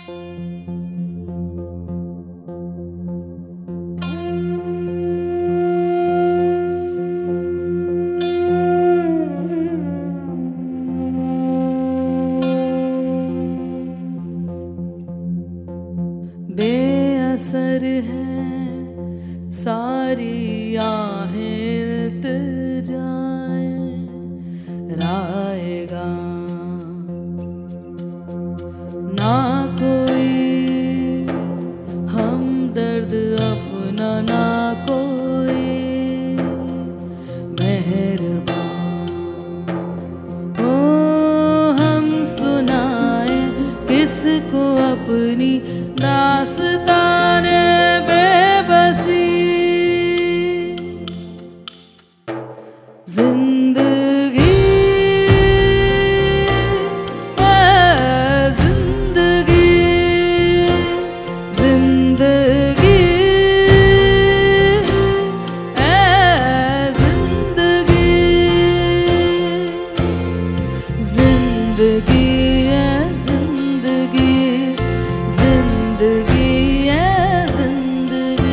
बेअसर है सारी आहें इल्तिजाएं राएगा ना कोई हमदर्द अपना ना कोई मेहरबान ओ हम सुनाए किसको अपनी दास्ताने बेबसी जिंदगी है जिंदगी जिंदगी है जिंदगी जिंदगी है जिंदगी जिंदगी है जिंदगी।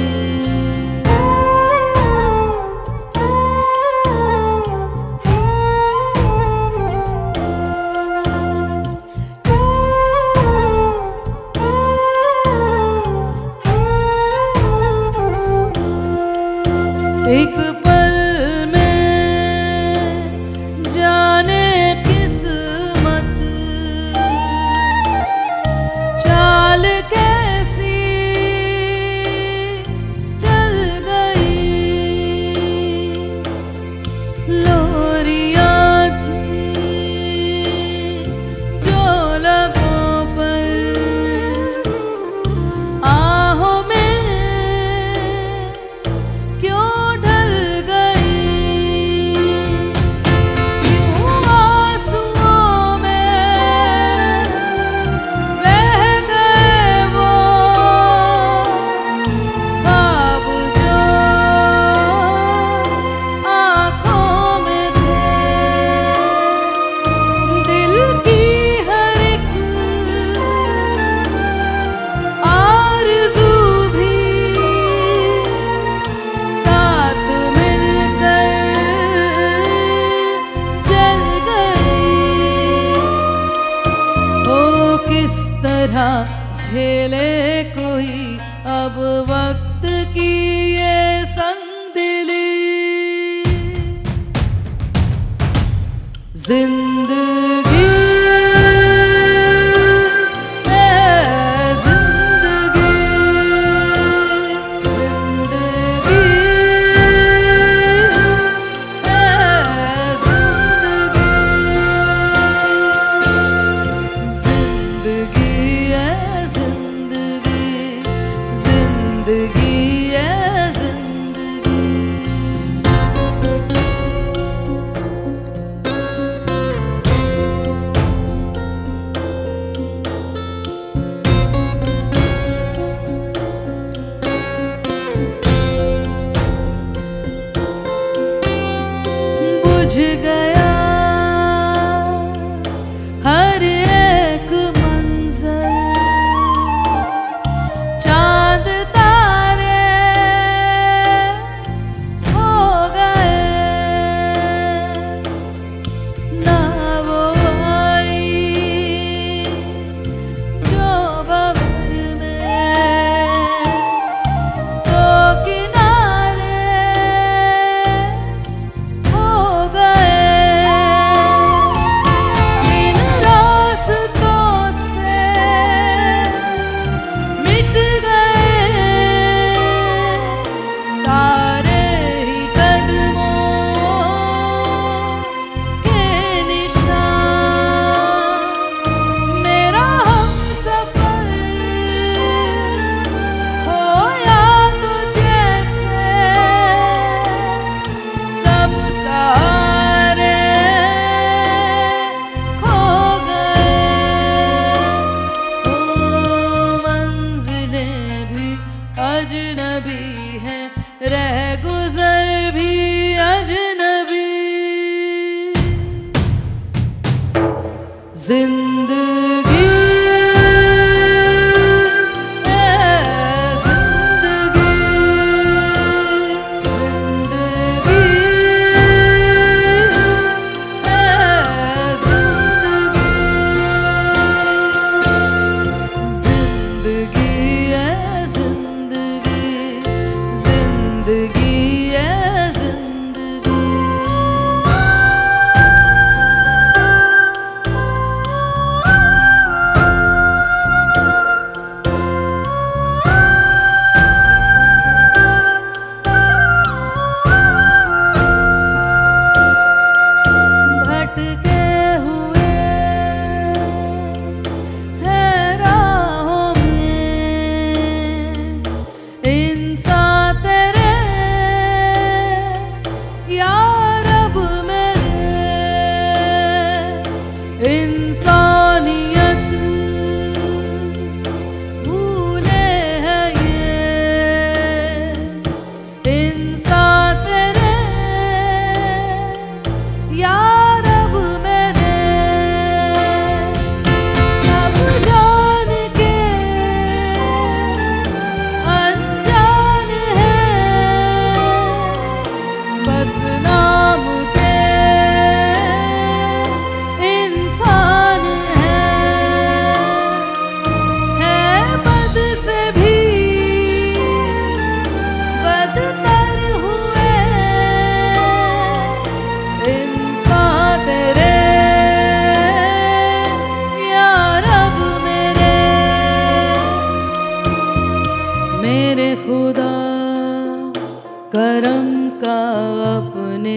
एक पल में जाने किस्मत चाल कैसी चल गई लोरियां थी जो लबों पर आहों में क्यों ढल गई यूं आंसुओं में बह गए वो ख्वाब जो आँखों में थे दिल की हर एक आरज़ू भी साथ मिलकर जल गई ओ किस तरह झेले कोई अब वक्त की ये संगदिली जिंदगी है जिंदगी जिंदगी है जिंदगी जिंदगी है जिंदगी जिंदगी है जिंदगी।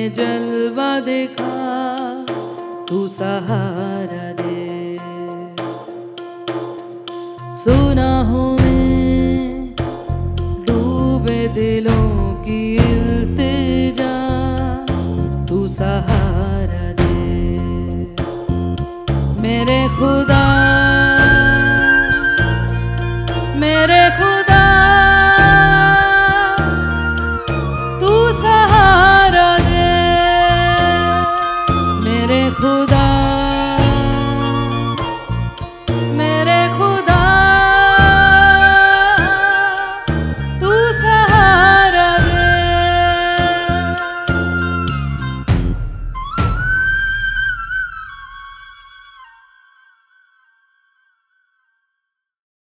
जलवा दिखा, तू सहारा दे। सुना हूँ मैं डूबे दिलों की इल्तिजा, तू सहारा दे। मेरे खुदा, मेरे खुदा